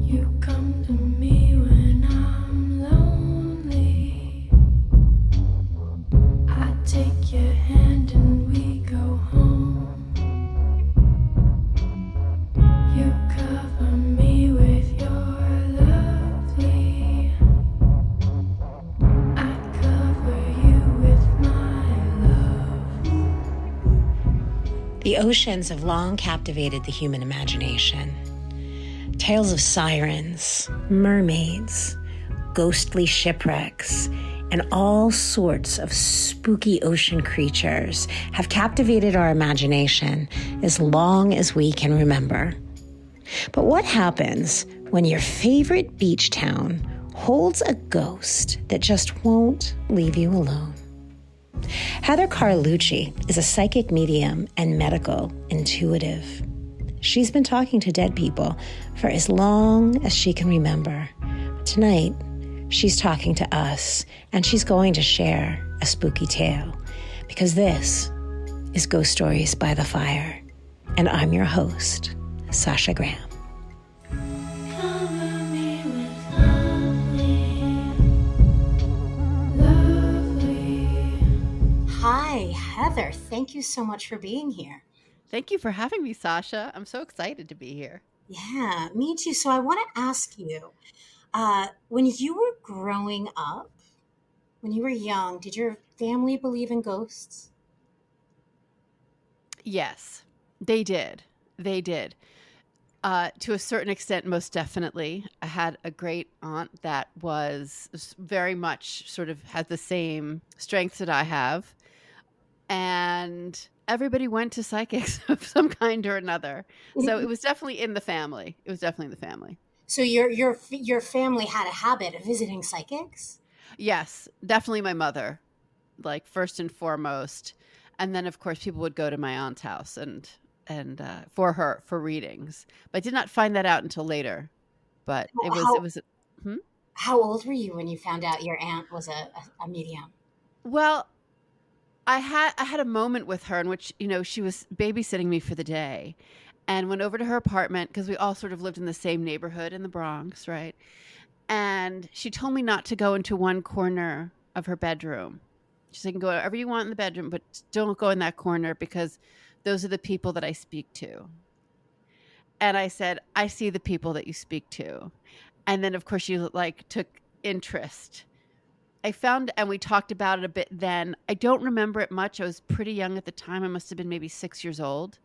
You come to me when I'm lonely. I take your hand and we go home. You cover me with your lovely. I cover you with my love. The oceans have long captivated the human imagination. Tales of sirens, mermaids, ghostly shipwrecks, and all sorts of spooky ocean creatures have captivated our imagination as long as we can remember. But what happens when your favorite beach town holds a ghost that just won't leave you alone? Heather Carlucci is a psychic medium and medical intuitive. She's been talking to dead people for as long as she can remember. Tonight, she's talking to us, and she's going to share a spooky tale, because this is Ghost Stories by the Fire, and I'm your host, Sasha Graham. Cover me with lovely. Hi, Heather. Thank you so much for being here. Thank you for having me, Sasha. I'm so excited to be here. Yeah, me too. So I want to ask you, when you were growing up, when you were young, did your family believe in ghosts? Yes, they did. They did. To a certain extent, most definitely. I had a great aunt that was very much sort of had the same strengths that I have. And everybody went to psychics of some kind or another. So it was definitely in the family. It was definitely in the family. So your family had a habit of visiting psychics? Yes, definitely my mother, like first and foremost. And then, of course, people would go to my aunt's house and for readings. But I did not find that out until later. But it was. How old were you when you found out your aunt was a medium? Well, I had a moment with her in which, she was babysitting me for the day, and went over to her apartment because we all sort of lived in the same neighborhood in the Bronx, right? And she told me not to go into one corner of her bedroom. She said, "You can go wherever you want in the bedroom, but don't go in that corner because those are the people that I speak to." And I said, "I see the people that you speak to." And then, of course, she took interest. I found, and we talked about it a bit then. I don't remember it much. I was pretty young at the time. I must have been maybe 6 years old.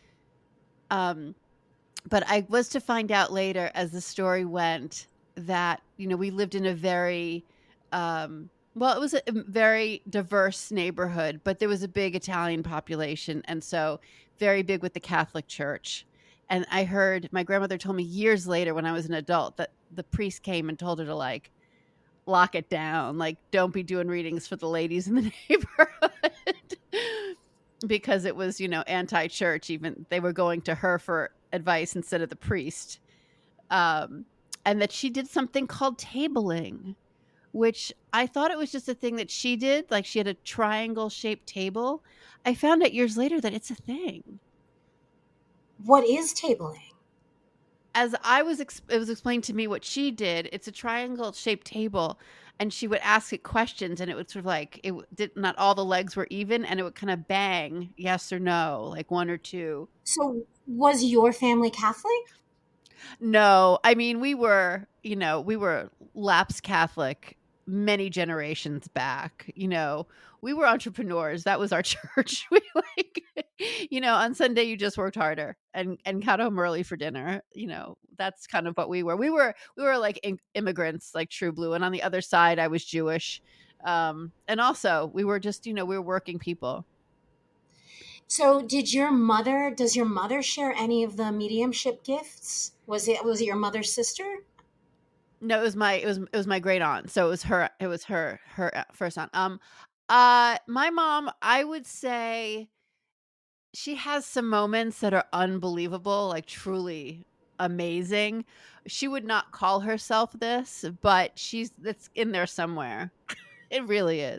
But I was to find out later as the story went that, we lived in a very, it was a very diverse neighborhood, but there was a big Italian population. And so very big with the Catholic Church. And I heard my grandmother told me years later when I was an adult that the priest came and told her to lock it down. Don't be doing readings for the ladies in the neighborhood because it was, anti-church. Even they were going to her for advice instead of the priest. And that she did something called tabling, which I thought it was just a thing that she did. She had a triangle shaped table. I found out years later that it's a thing. What is tabling? As it was explained to me what she did. It's a triangle shaped table, and she would ask it questions, and it would sort of not all the legs were even, and it would kind of bang yes or no, one or two. So was your family Catholic? No, I mean, we were lapsed Catholic many generations back. We were entrepreneurs. That was our church. We on Sunday you just worked harder and got home early for dinner. That's kind of what we were. We were like immigrants, like true blue. And on the other side, I was Jewish. And also we were just, we were working people. So does your mother share any of the mediumship gifts? Was it your mother's sister? No, it was my great aunt. So it was her first aunt. My mom, I would say she has some moments that are unbelievable, truly amazing. She would not call herself this, but it's in there somewhere. It really is.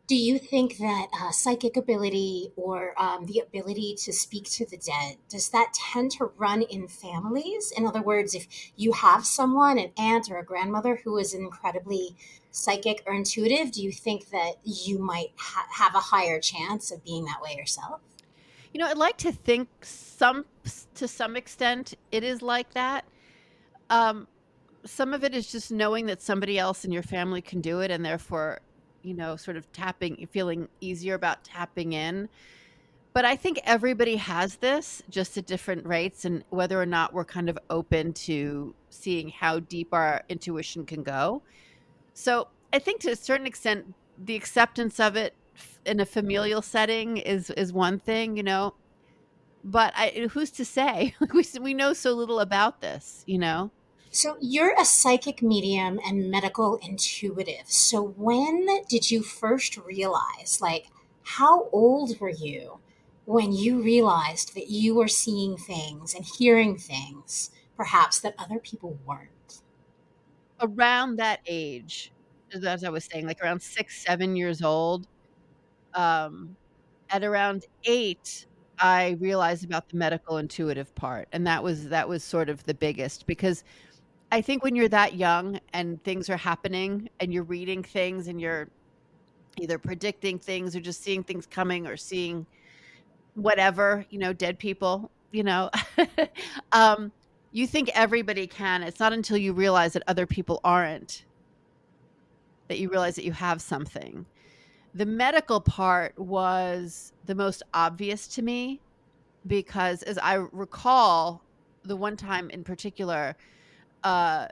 Do you think that psychic ability or the ability to speak to the dead, does that tend to run in families? In other words, if you have someone, an aunt or a grandmother who is incredibly psychic or intuitive, do you think that you might have a higher chance of being that way yourself? I'd like to think to some extent it is like that. Um, some of it is just knowing that somebody else in your family can do it, and therefore, sort of feeling easier about tapping in. But I think everybody has this, just at different rates, and whether or not we're kind of open to seeing how deep our intuition can go. So I think to a certain extent, the acceptance of it in a familial setting is one thing, but who's to say? We know so little about this. So you're a psychic medium and medical intuitive. So when did you first realize, like, how old were you when you realized that you were seeing things and hearing things, perhaps that other people weren't? Around that age, as I was saying, like around 6, 7 years old, um, at around 8, I realized about the medical intuitive part, and that was sort of the biggest, because I think when you're that young and things are happening and you're reading things and you're either predicting things or just seeing things coming or seeing whatever, dead people, um, you think everybody can. It's not until you realize that other people aren't that you realize that you have something. The medical part was the most obvious to me because, as I recall, the one time in particular, uh,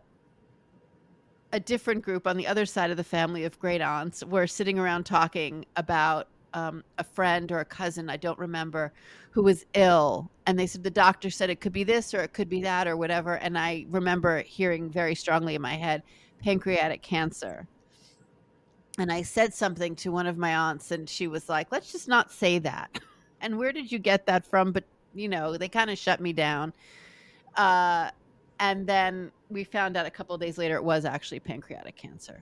a different group on the other side of the family of great aunts were sitting around talking about a friend or a cousin, I don't remember, who was ill. And they said the doctor said it could be this or it could be that or whatever. And I remember hearing very strongly in my head, pancreatic cancer. And I said something to one of my aunts, and she was like, let's just not say that. And where did you get that from? But, they kind of shut me down. Uh, and then we found out a couple of days later it was actually pancreatic cancer.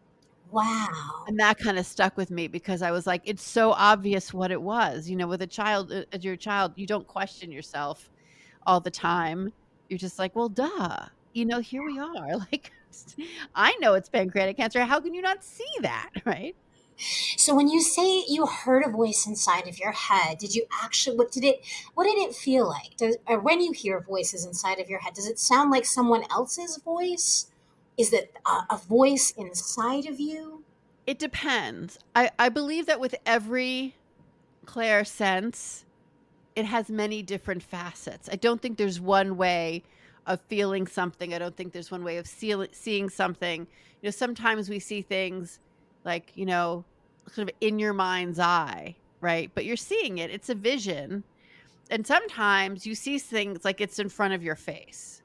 Wow. And that kind of stuck with me because I was like, it's so obvious what it was. With a child, as your child, you don't question yourself all the time. You're just like, well, duh. Here we are. Like, I know it's pancreatic cancer. How can you not see that? Right. So when you say you heard a voice inside of your head, did you actually, what did it feel like? Or when you hear voices inside of your head, does it sound like someone else's voice? Is it a voice inside of you? It depends. I believe that with every clair sense, it has many different facets. I don't think there's one way of feeling something. I don't think there's one way of seeing something. Sometimes we see things like, sort of in your mind's eye, right? But you're seeing it. It's a vision. And sometimes you see things like it's in front of your face.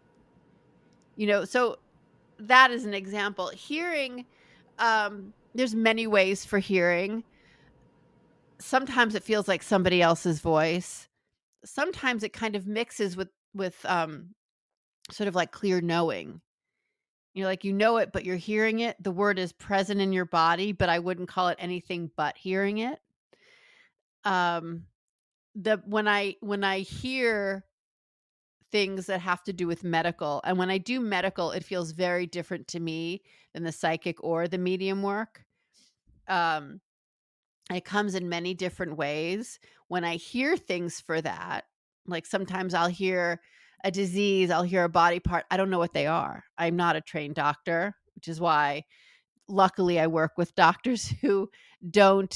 So that is an example. Hearing, there's many ways for hearing. Sometimes it feels like somebody else's voice. Sometimes it kind of mixes with sort of like clear knowing. Like you know it, but you're hearing it. The word is present in your body, but I wouldn't call it anything but hearing it. When I hear things that have to do with medical, and when I do medical, it feels very different to me than the psychic or the medium work. It comes in many different ways. When I hear things for that, like sometimes I'll hear a disease, I'll hear a body part. I don't know what they are. I'm not a trained doctor, which is why luckily I work with doctors who don't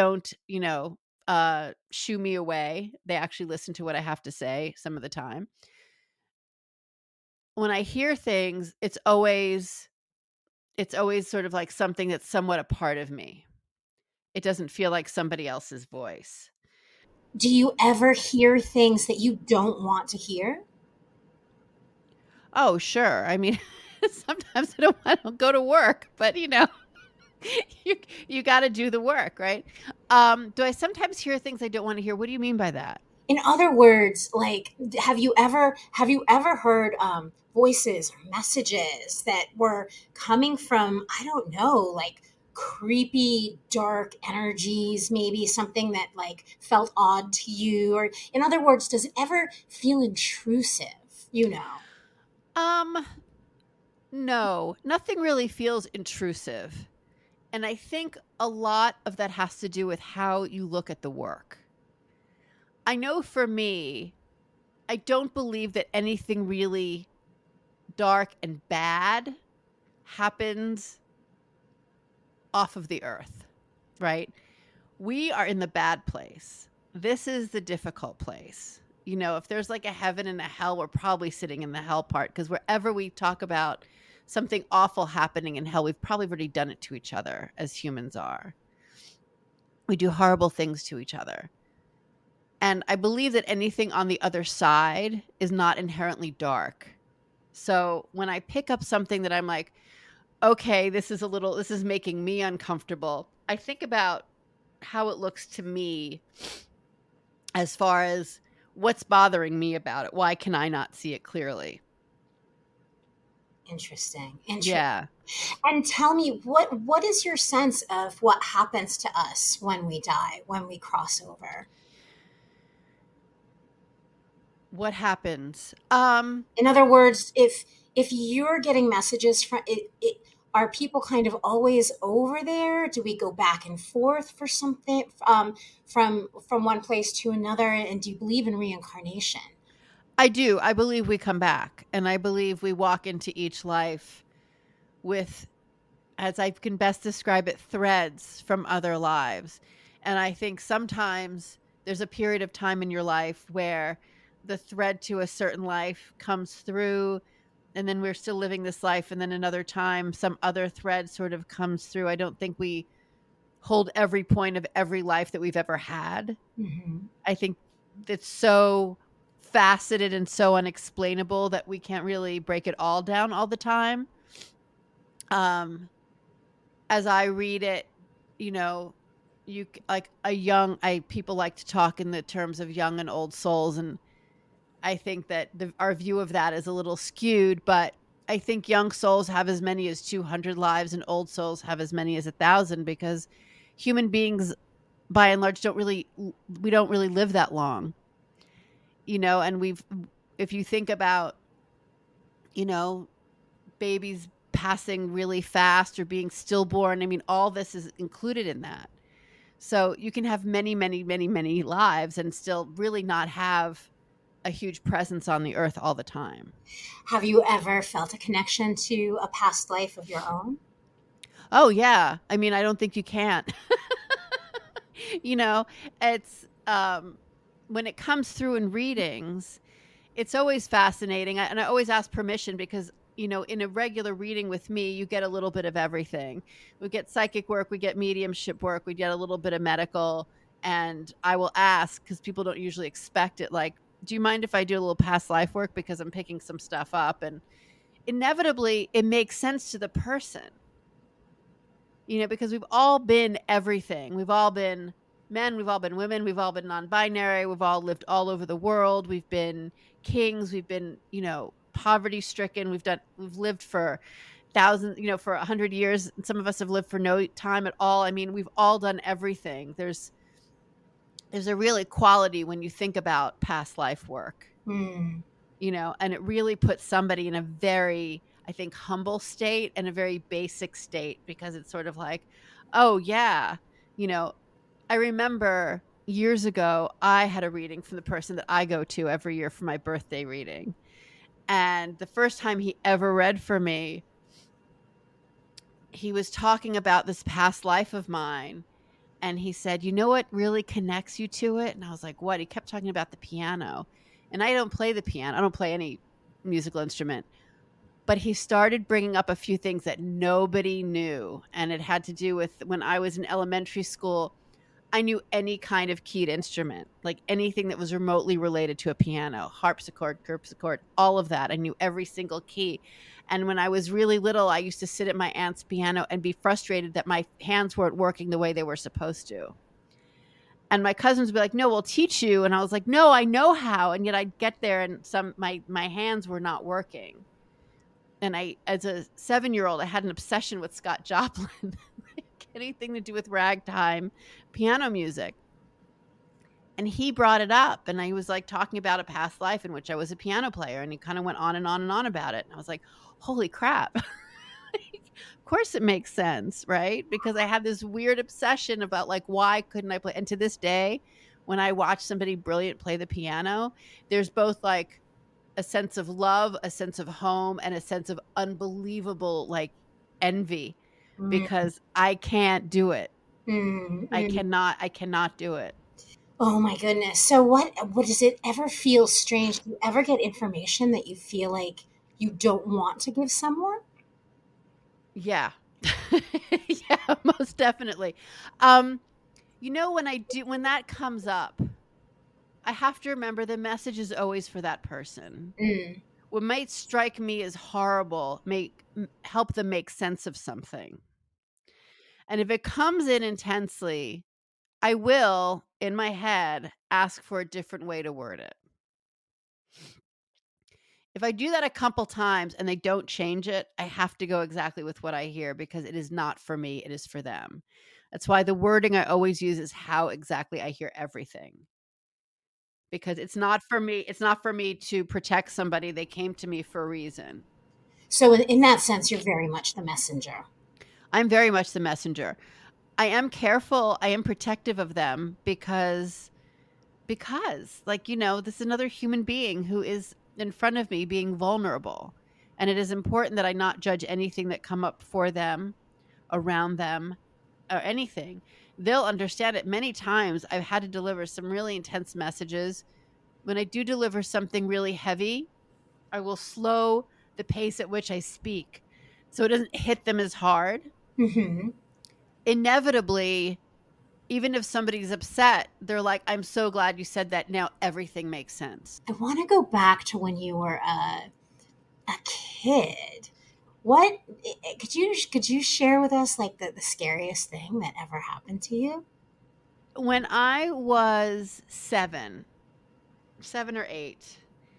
shoo me away. They actually listen to what I have to say some of the time. When I hear things, it's always sort of like something that's somewhat a part of me. It doesn't feel like somebody else's voice. Do you ever hear things that you don't want to hear? Oh, sure. I mean, sometimes I don't go to work, but you got to do the work, right? Do I sometimes hear things I don't want to hear? What do you mean by that? In other words, like, have you ever heard voices or messages that were coming from, I don't know, like creepy, dark energies, maybe something that like felt odd to you? Or in other words, does it ever feel intrusive, you know? Um, no, nothing really feels intrusive. And I think a lot of that has to do with how you look at the work. I know for me, I don't believe that anything really dark and bad happens off of the earth, right? We are in the bad place. This is the difficult place. You know, if there's like a heaven and a hell, we're probably sitting in the hell part, because wherever we talk about something awful happening in hell, we've probably already done it to each other as humans are. We do horrible things to each other. And I believe that anything on the other side is not inherently dark. So when I pick up something that I'm like, okay, this is making me uncomfortable, I think about how it looks to me as far as what's bothering me about it. Why can I not see it clearly? Interesting. Yeah. And tell me, what is your sense of what happens to us when we die, when we cross over? What happens? In other words, if you're getting messages from are people kind of always over there? Do we go back and forth for something from one place to another? And do you believe in reincarnation? I do. I believe we come back, and I believe we walk into each life with, as I can best describe it, threads from other lives. And I think sometimes there's a period of time in your life where the thread to a certain life comes through, and then we're still living this life, and then another time some other thread sort of comes through. I don't think we hold every point of every life that we've ever had. Mm-hmm. I think it's so faceted and so unexplainable that we can't really break it all down all the time. As I read it, you know, you like people like to talk in the terms of young and old souls, and I think that our view of that is a little skewed, but I think young souls have as many as 200 lives and old souls have as many as 1,000, because human beings, by and large, we don't really live that long, you know. And if you think about, you know, babies passing really fast or being stillborn, I mean, all this is included in that. So you can have many, many, many, many lives and still really not have a huge presence on the earth all the time. Have you ever felt a connection to a past life of your own? Oh yeah. I mean, I don't think you can. You know, it's when it comes through in readings, it's always fascinating. And I always ask permission, because, you know, in a regular reading with me, you get a little bit of everything. We get psychic work, we get mediumship work, we get a little bit of medical. And I will ask, because people don't usually expect it, like, do you mind if I do a little past life work, because I'm picking some stuff up? And inevitably it makes sense to the person, you know, because we've all been everything. We've all been men, we've all been women, we've all been non-binary, we've all lived all over the world, we've been kings, we've been, you know, poverty stricken, we've lived for thousands, you know, for 100 years, and some of us have lived for no time at all. I mean, we've all done everything. There's a real equality when you think about past life work, you know, and it really puts somebody in a very, I think, humble state and a very basic state, because it's sort of like, oh yeah, you know, I remember years ago, I had a reading from the person that I go to every year for my birthday reading. And the first time he ever read for me, he was talking about this past life of mine. And he said, you know what really connects you to it? And I was like, what? He kept talking about the piano. And I don't play the piano. I don't play any musical instrument. But he started bringing up a few things that nobody knew. And it had to do with when I was in elementary school, I knew any kind of keyed instrument, like anything that was remotely related to a piano, harpsichord, all of that. I knew every single key. And when I was really little, I used to sit at my aunt's piano and be frustrated that my hands weren't working the way they were supposed to. And my cousins would be like, no, we'll teach you. And I was like, no, I know how. And yet I'd get there and my hands were not working. And as a 7-year-old, I had an obsession with Scott Joplin. anything to do with ragtime piano music. And he brought it up, and I was like talking about a past life in which I was a piano player, and he kind of went on and on and on about it. And I was like, holy crap. Of course it makes sense, right? Because I had this weird obsession about like, why couldn't I play? And to this day, when I watch somebody brilliant play the piano, there's both like a sense of love, a sense of home, and a sense of unbelievable like envy because I can't do it. I cannot do it. Oh my goodness. So what does it ever feel strange? Do you ever get information that you feel like you don't want to give someone? Yeah. Yeah, most definitely. When that comes up, I have to remember the message is always for that person. What might strike me as horrible help them make sense of something. And if it comes in intensely, I will, in my head, ask for a different way to word it. If I do that a couple times and they don't change it, I have to go exactly with what I hear because it is not for me, it is for them. That's why the wording I always use is how exactly I hear everything. Because it's not for me to protect somebody. They came to me for a reason. So in that sense, you're very much the messenger. I'm very much the messenger. I am careful. I am protective of them because like, this is another human being who is in front of me being vulnerable. And it is important that I not judge anything that come up for them, around them, or anything. They'll understand it. Many times I've had to deliver some really intense messages. When I do deliver something really heavy, I will slow the pace at which I speak so it doesn't hit them as hard. Mm-hmm. Inevitably, even if somebody's upset, they're like, I'm so glad you said that. Now everything makes sense. I want to go back to when you were a kid. What could you share with us like the scariest thing that ever happened to you? When I was 7 or 8,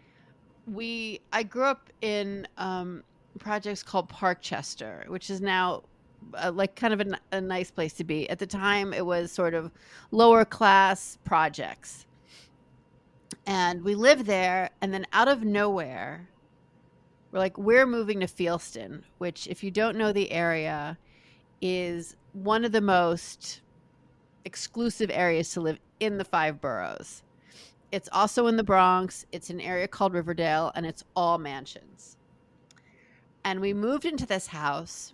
I grew up in projects called Parkchester, which is now like kind of a nice place to be. At the time, it was sort of lower class projects. And we lived there, and then out of nowhere, we're moving to Fieldston, which, if you don't know the area, is one of the most exclusive areas to live in the 5 boroughs. It's also in the Bronx. It's an area called Riverdale, and it's all mansions. And we moved into this house,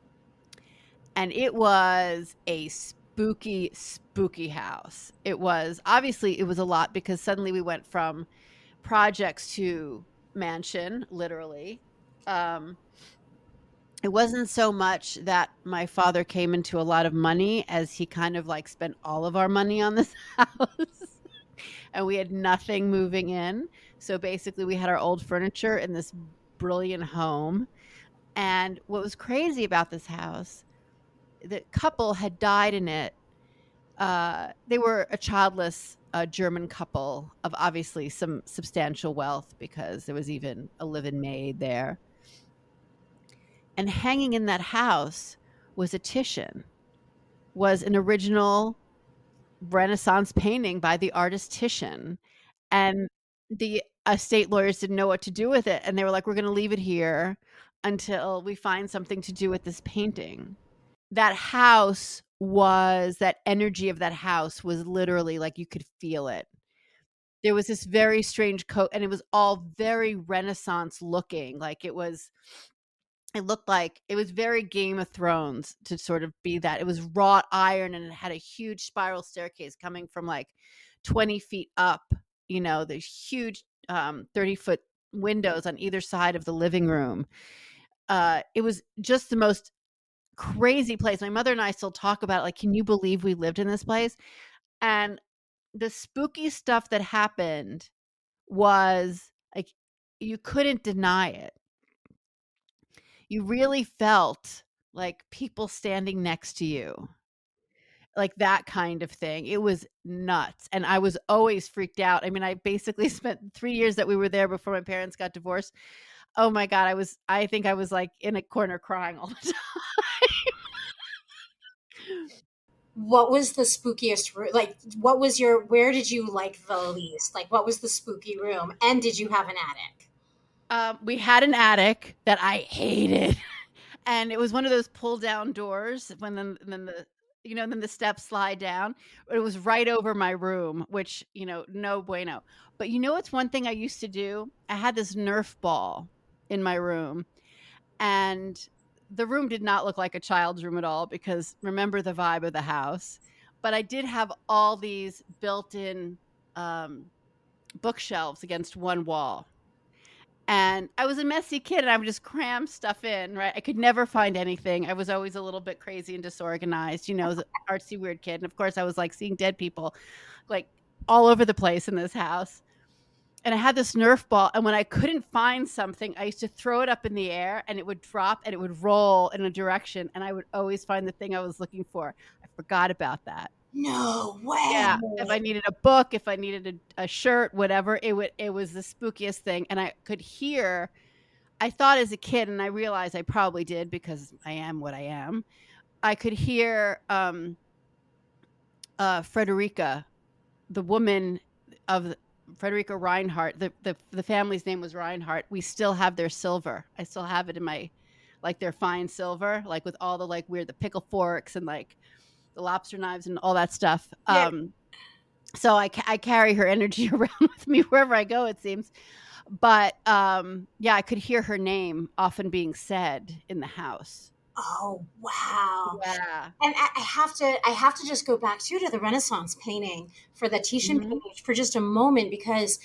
and it was a spooky, spooky house. It was a lot because suddenly we went from projects to mansion, literally. It wasn't so much that my father came into a lot of money as he kind of like spent all of our money on this house. And we had nothing moving in. So basically we had our old furniture in this brilliant home. And what was crazy about this house, the couple had died in it. They were a childless German couple of obviously some substantial wealth because there was even a live-in maid there. And hanging in that house was a Titian, was an original Renaissance painting by the artist Titian. And the estate lawyers didn't know what to do with it. And they were like, we're going to leave it here until we find something to do with this painting. That energy of that house was literally like you could feel it. There was this very strange coat, and it was all very Renaissance looking. Like it looked like it was very Game of Thrones to sort of be that. It was wrought iron, and it had a huge spiral staircase coming from like 20 feet up, there's huge 30-foot windows on either side of the living room. It was just the most crazy place. My mother and I still talk about it. Like, can you believe we lived in this place? And the spooky stuff that happened was like, you couldn't deny it. You really felt like people standing next to you, like that kind of thing. It was nuts. And I was always freaked out. I mean, I basically spent 3 years that we were there before my parents got divorced. Oh my God. I think I was like in a corner crying all the time. What was the spookiest room? Like, where did you like the least? Like, what was the spooky room? And did you have an attic? We had an attic that I hated, and it was one of those pull down doors when then the then the steps slide down. But it was right over my room, which no bueno. But it's one thing I used to do. I had this Nerf ball in my room, and the room did not look like a child's room at all because remember the vibe of the house. But I did have all these built-in bookshelves against one wall. And I was a messy kid and I would just cram stuff in, right? I could never find anything. I was always a little bit crazy and disorganized, as an artsy, weird kid. And of course, I was like seeing dead people like all over the place in this house. And I had this Nerf ball. And when I couldn't find something, I used to throw it up in the air and it would drop and it would roll in a direction. And I would always find the thing I was looking for. I forgot about that. No way. Yeah, if I needed a book, if I needed a shirt, whatever, it was the spookiest thing. And I could hear, I thought as a kid, and I realized I probably did because I am what I am. I could hear Frederica, the woman of Frederica Reinhardt. The family's name was Reinhardt. We still have their silver. I still have it in my, like their fine silver, like with all the like weird, the pickle forks and like the lobster knives and all that stuff. Yeah. So I carry her energy around with me wherever I go, it seems. But yeah, I could hear her name often being said in the house. Oh, wow. Yeah. And I have to just go back to the Renaissance painting for the Titian page for just a moment, because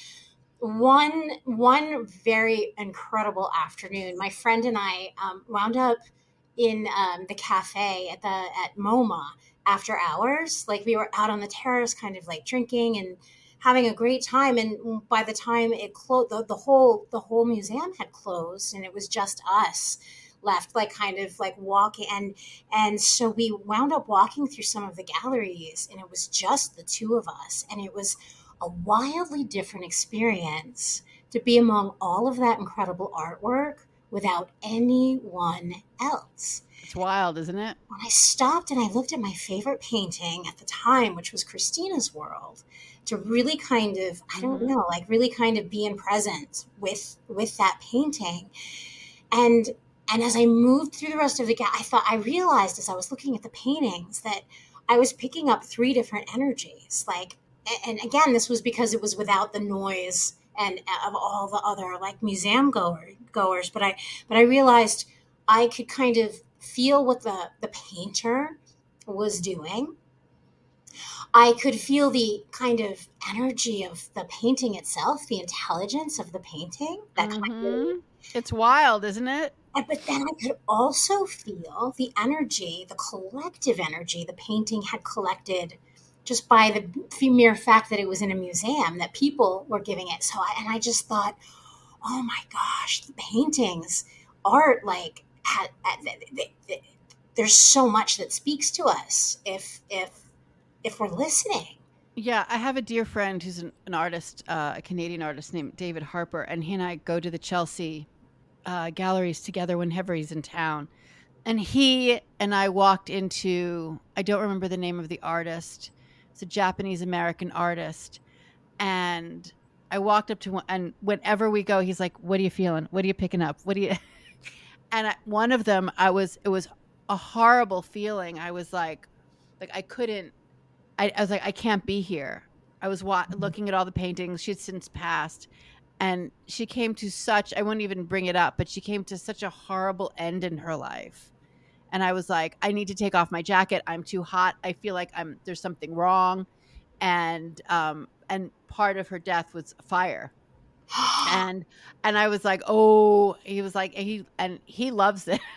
one very incredible afternoon, my friend and I wound up in the cafe at MoMA after hours. Like we were out on the terrace kind of like drinking and having a great time. And by the time it closed, the whole museum had closed and it was just us left, like kind of like walking. And so we wound up walking through some of the galleries and it was just the two of us. And it was a wildly different experience to be among all of that incredible artwork without anyone else. It's wild, isn't it? When I stopped and I looked at my favorite painting at the time, which was Christina's World, to really kind of, I don't know, like really kind of be in presence with that painting. And as I moved through the rest of the I realized as I was looking at the paintings that I was picking up three different energies. Like, and again, this was because it was without the noise and of all the other like museum goers. But I realized I could kind of feel what the painter was doing. I could feel the kind of energy of the painting itself, the intelligence of the painting. That kind of, it's wild, isn't it? but then I could also feel the energy, the collective energy the painting had collected just by the mere fact that it was in a museum, that people were giving it. So I just thought, oh my gosh, the paintings, art, like there's so much that speaks to us if we're listening. Yeah, I have a dear friend who's an artist, a Canadian artist named David Harper, and he and I go to the Chelsea galleries together whenever he's in town. And he and I walked into, I don't remember the name of the artist. It's a Japanese-American artist. And I walked up to one, and whenever we go, he's like, what are you feeling? What are you picking up? What do you... And one of them, it was a horrible feeling. I was like I couldn't, I was like, I can't be here. I was looking at all the paintings. She had since passed. And she came to such, I wouldn't even bring it up, but she came to such a horrible end in her life. And I was like, I need to take off my jacket. I'm too hot. I feel like there's something wrong. And part of her death was fire. And I was like, oh, he was like, he loves it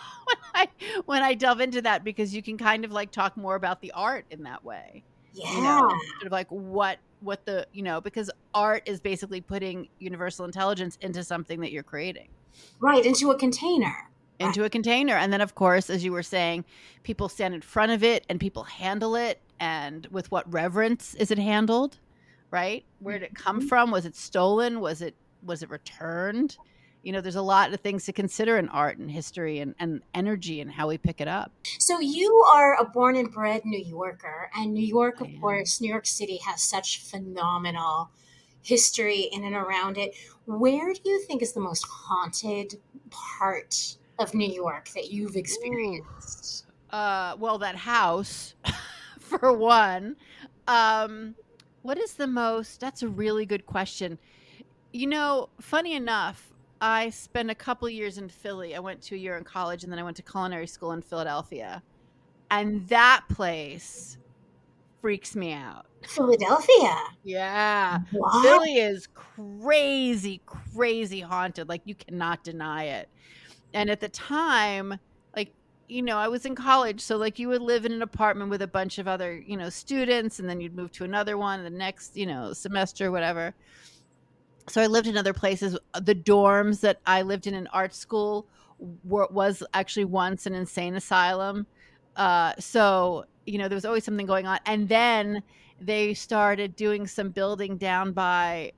when I delve into that, because you can kind of like talk more about the art in that way. Yeah. Sort of like what the, because art is basically putting universal intelligence into something that you're creating. Right. Into a container. And then, of course, as you were saying, people stand in front of it and people handle it. And with what reverence is it handled? Right? Where did it come from? Was it stolen? Was it returned? there's a lot of things to consider in art and history and energy and how we pick it up. So you are a born and bred New Yorker, and New York, I of am. course, New York City has such phenomenal history in and around it. Where do you think is the most haunted part of New York that you've experienced? Well, that house, for one. What is the most? That's a really good question. Funny enough, I spent a couple years in Philly. I went to a year in college, and then I went to culinary school in Philadelphia. And that place freaks me out. Philadelphia. Yeah. What? Philly is crazy, crazy haunted. Like, you cannot deny it. And at the time, like, I was in college. So, like, you would live in an apartment with a bunch of other, students, and then you'd move to another one the next, semester, whatever. So I lived in other places. The dorms that I lived in art school was actually once an insane asylum. So, there was always something going on. And then they started doing some building down by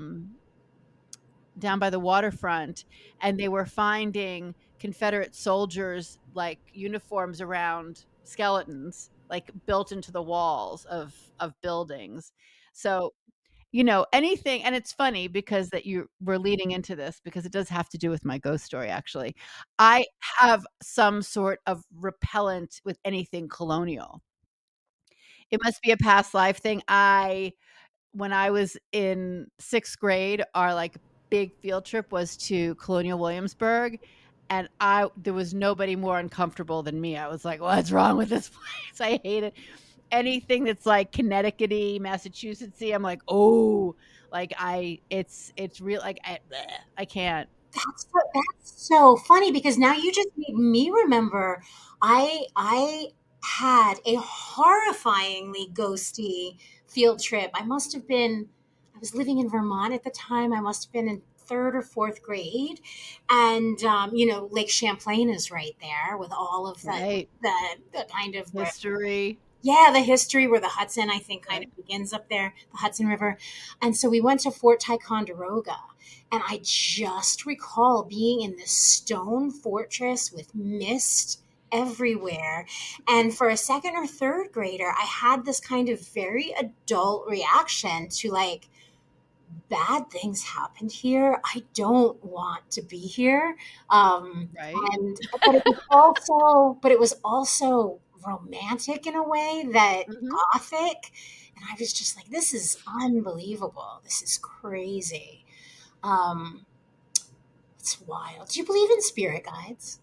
the waterfront, and they were finding Confederate soldiers, like, uniforms around skeletons, like, built into the walls of buildings. So, anything. And it's funny because that you were leading into this, because it does have to do with my ghost story. Actually, I have some sort of repellent with anything colonial. It must be a past life thing. When I was in 6th grade, our, like, big field trip was to Colonial Williamsburg, and there was nobody more uncomfortable than me. I was like, what's wrong with this place? I hate it. Anything that's like Connecticut-y, Massachusetts-y, I'm like, oh, like, it's real. Like, I can't. That's so funny, because now you just made me remember I had a horrifyingly ghosty field trip. I was living in Vermont at the time. I must have been in 3rd or 4th grade. And, Lake Champlain is right there with all of Right. the kind of History. Yeah, the history where the Hudson, I think, kind of begins up there, the Hudson River. And so we went to Fort Ticonderoga. And I just recall being in this stone fortress with mist everywhere. And for a 2nd or 3rd grader, I had this kind of very adult reaction to, like, bad things happened here. I don't want to be here. Right. But it was also romantic in a way, that gothic. And I was just like, this is unbelievable. This is crazy. It's wild. Do you believe in spirit guides?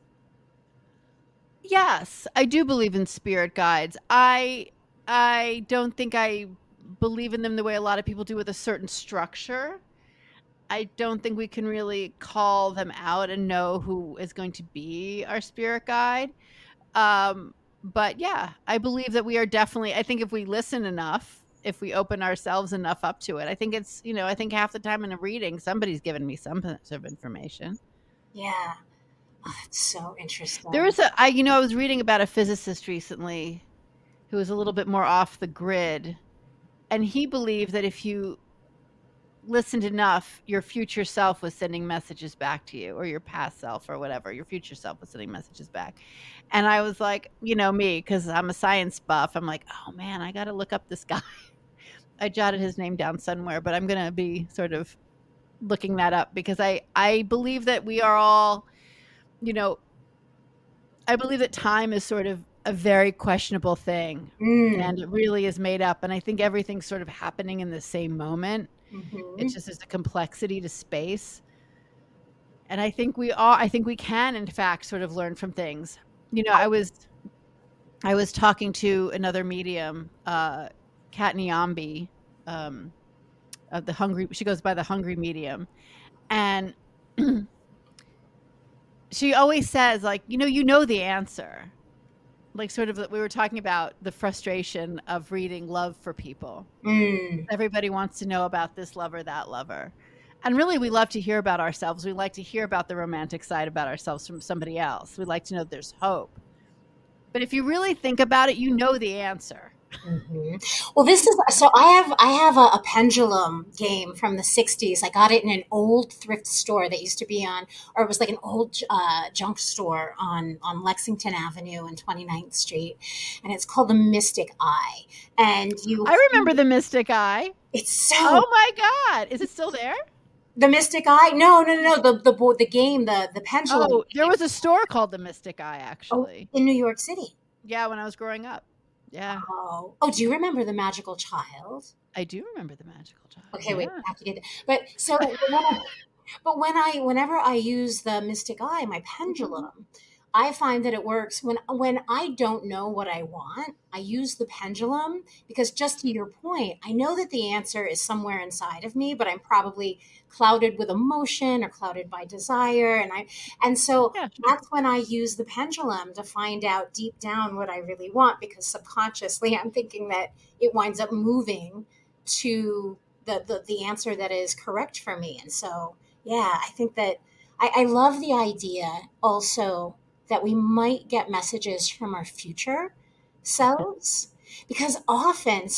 Yes, I do believe in spirit guides. I don't think I believe in them the way a lot of people do, with a certain structure. I don't think we can really call them out and know who is going to be our spirit guide. But yeah, I believe that we are definitely, I think if we listen enough, if we open ourselves enough up to it, I think it's, I think half the time in a reading, somebody's given me some sort of information. Yeah. Oh, that's so interesting. There was I was reading about a physicist recently who was a little bit more off the grid, and he believed that if you listened enough, your future self was sending messages back to you, or your past self, or whatever, your future self was sending messages back. And I was like, me, because I'm a science buff, I'm like, oh man, I got to look up this guy. I jotted his name down somewhere, but I'm going to be sort of looking that up, because I believe that we are all, I believe that time is sort of a very questionable thing, and it really is made up. And I think everything's sort of happening in the same moment. It's just, there's a complexity to space. And I think we can, in fact, sort of learn from things. I was talking to another medium, Kat Nyambi, of the Hungry, she goes by the Hungry Medium. And she always says, like, you know the answer. Like, sort of, we were talking about the frustration of reading love for people. Everybody wants to know about this lover, that lover. And really, we love to hear about ourselves. We like to hear about the romantic side about ourselves from somebody else. We like to know there's hope. But if you really think about it, you know the answer. Well, this is so. I have a pendulum game from the '60s. I got it in an old thrift store that used to be on, or it was like an old junk store on Lexington Avenue and 29th Street, and it's called the Mystic Eye. And you, I remember the Mystic Eye. it's so Oh my God. Is it still there? the Mystic Eye. No, no, no, no. The game, the pendulum. Oh, there was a store called the Mystic Eye, Oh, actually. in New York City. Yeah, when I was growing up. Yeah, Oh, do you remember the Magical Child? I do remember the Magical Child. Okay, wait, Yeah. I have to get. But so whenever I use the Mystic Eye, my pendulum, I find that it works when I don't know what I want. I use the pendulum because, just to your point, I know that the answer is somewhere inside of me, but I'm probably clouded with emotion or clouded by desire, and so Yeah, sure. that's when I use the pendulum to find out deep down what I really want, because subconsciously I'm thinking that it winds up moving to the answer that is correct for me. And so, yeah, I think that I love the idea also that we might get messages from our future selves, because often,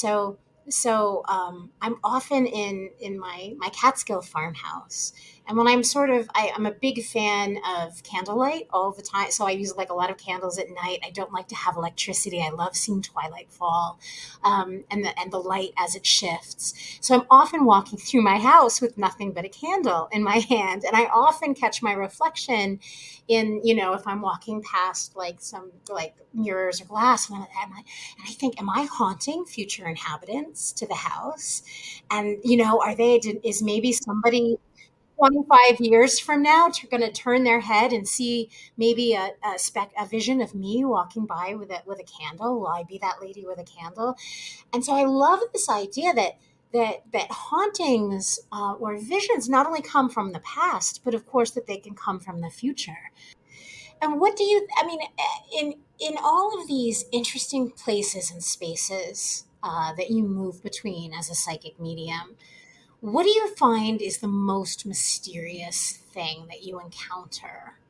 I'm often in my Catskill farmhouse, and when I'm I'm a big fan of candlelight all the time, so I use like a lot of candles at night. I don't like to have electricity. I love seeing twilight fall, and the light as it shifts. So I'm often walking through my house with nothing but a candle in my hand, and I often catch my reflection in, if I'm walking past like some like mirrors or glass, and I think, am I haunting future inhabitants to the house? And is maybe somebody 25 years from now going to turn their head and see maybe a vision of me walking by with a candle? Will I be that lady with a candle? And so I love this idea that hauntings or visions not only come from the past, but of course that they can come from the future. And what do you? I mean, in all of these interesting places and spaces that you move between as a psychic medium, what do you find is the most mysterious thing that you encounter?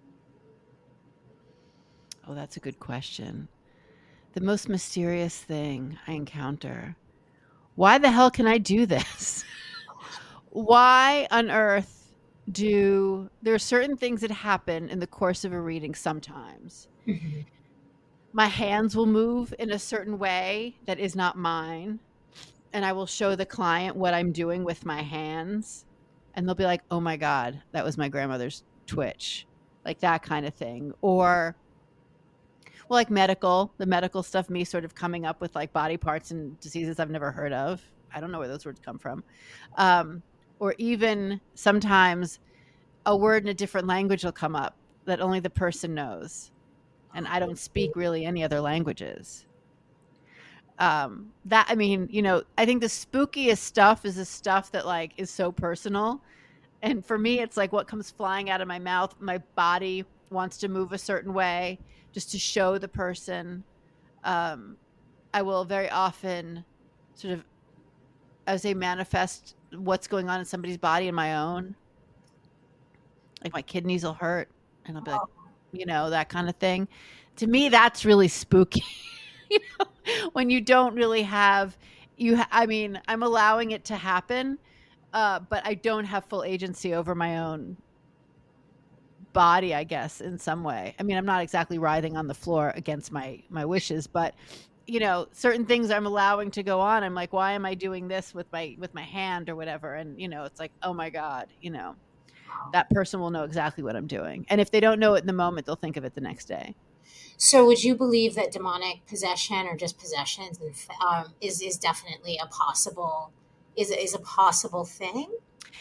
Oh, that's a good question. The most mysterious thing I encounter. Why the hell can I do this? Why on earth there are certain things that happen in the course of a reading sometimes? Mhm. My hands will move in a certain way that is not mine, and I will show the client what I'm doing with my hands, and they'll be like, "Oh my God, that was my grandmother's twitch," like that kind of thing. Or, well, like the medical stuff, me sort of coming up with like body parts and diseases I've never heard of. I don't know where those words come from. Or even sometimes a word in a different language will come up that only the person knows. And I don't speak really any other languages. I think the spookiest stuff is the stuff that like is so personal. And for me, it's like what comes flying out of my mouth. My body wants to move a certain way just to show the person. I will very often sort of, I would say, manifest what's going on in somebody's body in my own. Like my kidneys will hurt, and I'll be like, that kind of thing. To me, that's really spooky. When you don't really have, I'm allowing it to happen, but I don't have full agency over my own body, I guess, in some way. I mean, I'm not exactly writhing on the floor against my wishes, but certain things I'm allowing to go on. I'm like, why am I doing this with my hand or whatever? And it's like, oh my God, that person will know exactly what I'm doing. And if they don't know it in the moment, they'll think of it the next day. So, would you believe that demonic possession or just possessions is definitely a possible thing?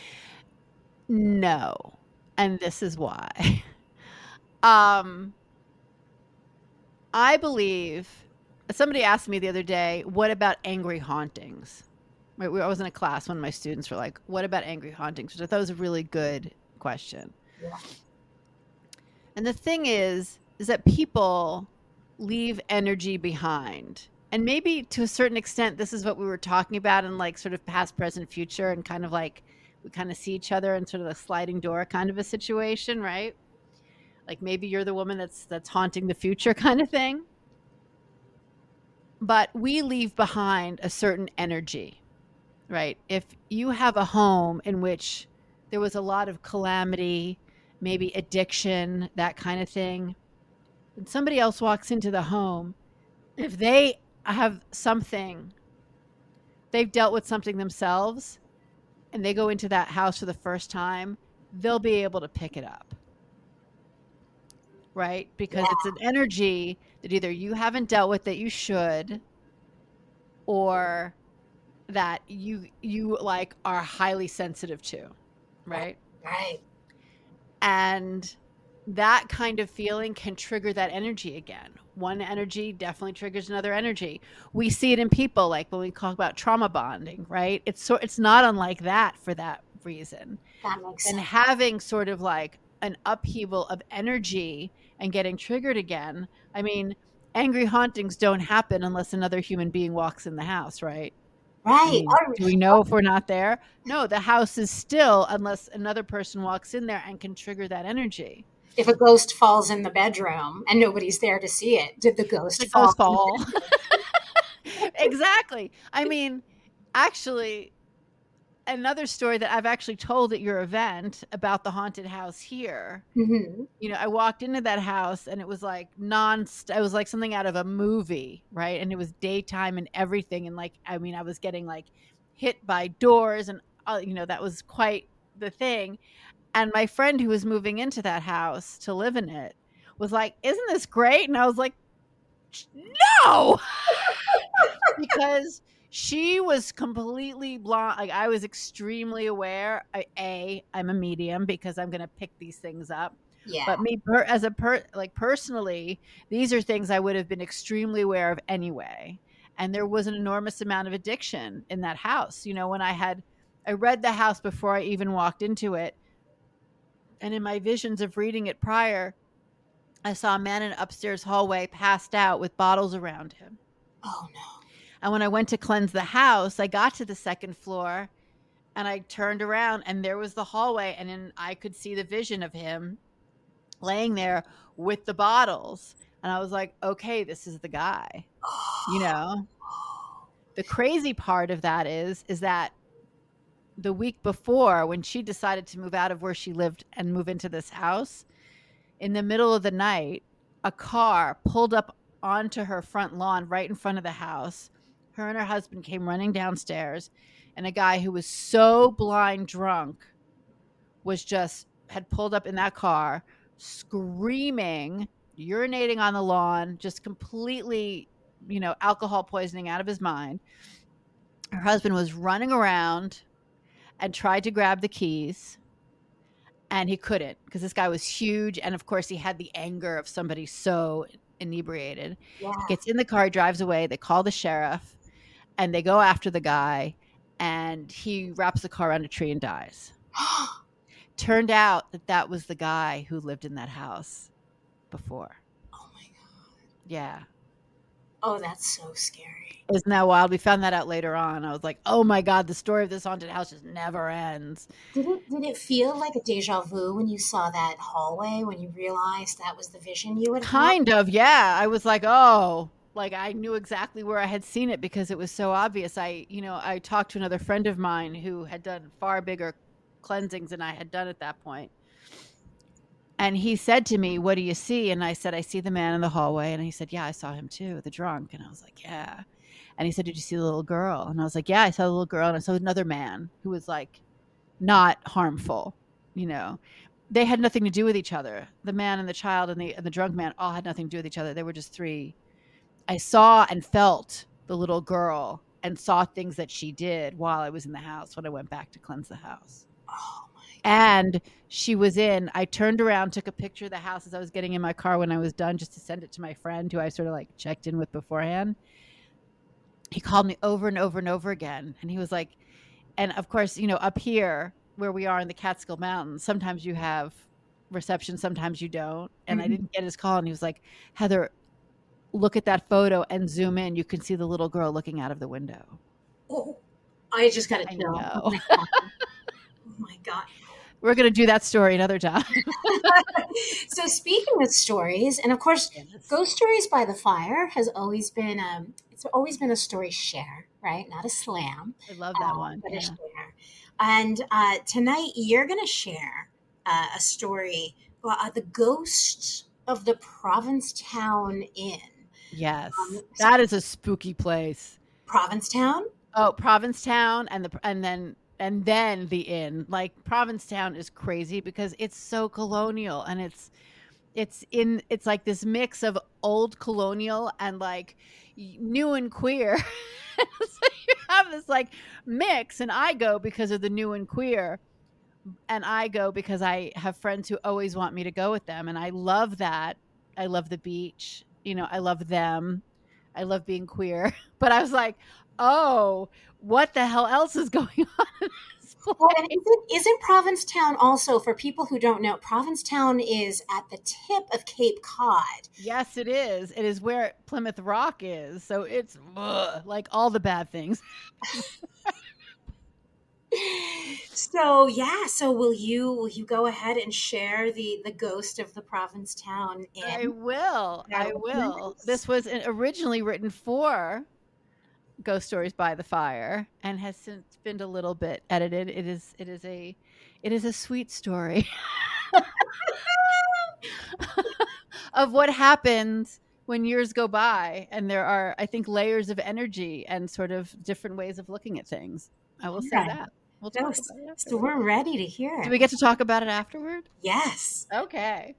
No, and this is why. I believe somebody asked me the other day, "What about angry hauntings?" Right, I was in a class. One of my students were like, "What about angry hauntings?" Which I thought was a really good question. Yeah. And the thing is that people leave energy behind. And maybe to a certain extent, this is what we were talking about in like sort of past, present, future, and kind of like we kind of see each other in sort of a sliding door kind of a situation, right? Like maybe you're the woman that's haunting the future kind of thing. But we leave behind a certain energy, right? If you have a home in which there was a lot of calamity, maybe addiction, that kind of thing, and somebody else walks into the home, if they have something, they've dealt with something themselves, and they go into that house for the first time, they'll be able to pick it up, right? Because it's an energy that either you haven't dealt with that you should, or that you like are highly sensitive to, right? Right. And that kind of feeling can trigger that energy again. One energy definitely triggers another energy. We see it in people, like when we talk about trauma bonding, right? It's not unlike that for that reason. That makes And sense. having sort of like an upheaval of energy and getting triggered again. I mean, angry hauntings don't happen unless another human being walks in the house, right? I Right. mean, do we know if we're not there? No, the house is still unless another person walks in there and can trigger that energy. If a ghost falls in the bedroom and nobody's there to see it, did the ghost The fall? ghost fall. Exactly. I mean, actually, another story that I've actually told at your event about the haunted house here. Mm-hmm. You know, I walked into that house and it was like it was like something out of a movie, right? And it was daytime and everything. And like, I mean, I was getting like hit by doors and, you know, that was quite the thing. And my friend who was moving into that house to live in it was like, "Isn't this great?" And I was like, "No," because she was completely blind. Like, I was extremely aware. I'm a medium because I'm going to pick these things up. Yeah. But me personally, these are things I would have been extremely aware of anyway. And there was an enormous amount of addiction in that house. You know, when I read the house before I even walked into it. And in my visions of reading it prior, I saw a man in an upstairs hallway passed out with bottles around him. Oh no. And when I went to cleanse the house, I got to the second floor and I turned around and there was the hallway, and then I could see the vision of him laying there with the bottles. And I was like, okay, this is the guy. You know, the crazy part of that is that the week before, when she decided to move out of where she lived and move into this house, in the middle of the night, a car pulled up onto her front lawn right in front of the house. Her and her husband came running downstairs, and a guy who was so blind drunk had pulled up in that car, screaming, urinating on the lawn, just completely, you know, alcohol poisoning out of his mind. Her husband was running around and tried to grab the keys, and he couldn't because this guy was huge. And of course, he had the anger of somebody so inebriated. Yeah. He gets in the car, drives away. They call the sheriff, and they go after the guy, and he wraps the car around a tree and dies. Turned out that was the guy who lived in that house before. Oh my God. Yeah. Oh, that's so scary. Isn't that wild? We found that out later on. I was like, oh my God, the story of this haunted house just never ends. Did it feel like a deja vu when you saw that hallway, when you realized that was the vision you had had? Kind of, yeah. I was like, oh, like I knew exactly where I had seen it because it was so obvious. I talked to another friend of mine who had done far bigger cleansings than I had done at that point. And he said to me, what do you see? And I said, I see the man in the hallway. And he said, yeah, I saw him too, the drunk. And I was like, yeah. And he said, did you see the little girl? And I was like, yeah, I saw the little girl. And I saw another man who was like not harmful, you know. They had nothing to do with each other. The man and the child and the drunk man all had nothing to do with each other. They were just three. I saw and felt the little girl and saw things that she did while I was in the house when I went back to cleanse the house. Oh my. And she was in. I turned around, took a picture of the house as I was getting in my car when I was done, just to send it to my friend who I sort of like checked in with beforehand. He called me over and over and over again. And he was like, and of course, you know, up here where we are in the Catskill Mountains, sometimes you have reception, sometimes you don't. And I didn't get his call. And he was like, Heather, look at that photo and zoom in. You can see the little girl looking out of the window. Oh, I just got to I know. know. Oh my God. We're going to do that story another time. So speaking of stories, and of course, Yes. Ghost Stories by the Fire has always been it's always been a story share, right? Not a slam, I love that one. but a Yeah. share. And tonight you're going to share a story, the ghost of the Provincetown Inn. Yes. So That is a spooky place. Provincetown? Oh, Provincetown and then the inn. Like Provincetown is crazy because it's so colonial and it's like this mix of old colonial and like new and queer. So you have this like mix, and I go because of the new and queer, and I go because I have friends who always want me to go with them, and I love that. I love the beach. I love them. I love being queer. But I was like, oh, what the hell else is going on in this Well, and place? isn't Provincetown also, for people who don't know, Provincetown is at the tip of Cape Cod. Yes, it is. It is where Plymouth Rock is. So it's like all the bad things. So yeah, so will you go ahead and share the ghost of the Provincetown I Inn? will. I will. This was originally written for Ghost Stories by the Fire and has since been a little bit edited. It is a sweet story of what happens when years go by and there are, I think, layers of energy and sort of different ways of looking at things. I will say Yeah. that. We'll So, talk about it so afterward. we're ready to hear Do it. we get to talk about it afterward? Yes. Okay.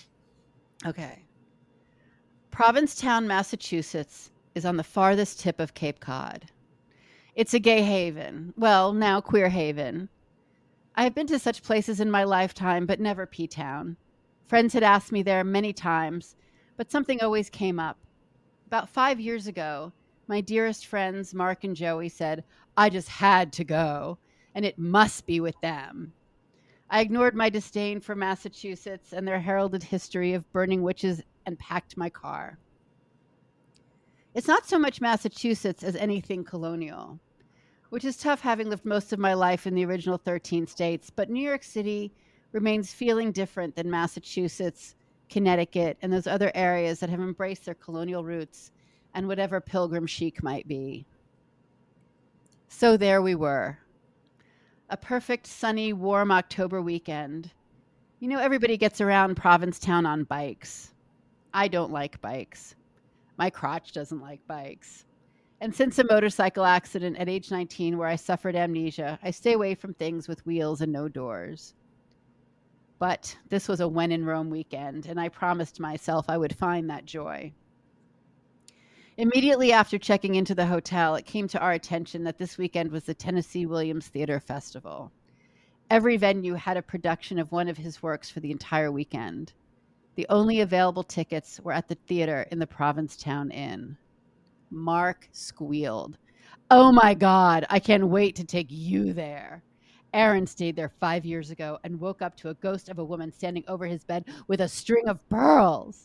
Provincetown, Massachusetts is on the farthest tip of Cape Cod. It's a gay haven. Well, now queer haven. I have been to such places in my lifetime, but never P-Town. Friends had asked me there many times, but something always came up. About 5 years ago, my dearest friends, Mark and Joey, said, I just had to go, and it must be with them. I ignored my disdain for Massachusetts and their heralded history of burning witches and packed my car. It's not so much Massachusetts as anything colonial, which is tough having lived most of my life in the original 13 states, but New York City remains feeling different than Massachusetts, Connecticut, and those other areas that have embraced their colonial roots and whatever pilgrim chic might be. So there we were. A perfect, sunny, warm October weekend. Everybody gets around Provincetown on bikes. I don't like bikes. My crotch doesn't like bikes. And since a motorcycle accident at age 19 where I suffered amnesia, I stay away from things with wheels and no doors. But this was a when in Rome weekend, and I promised myself I would find that joy. Immediately after checking into the hotel, it came to our attention that this weekend was the Tennessee Williams Theater Festival. Every venue had a production of one of his works for the entire weekend. The only available tickets were at the theater in the Provincetown Inn. Mark squealed. Oh my God, I can't wait to take you there. Aaron stayed there 5 years ago and woke up to a ghost of a woman standing over his bed with a string of pearls.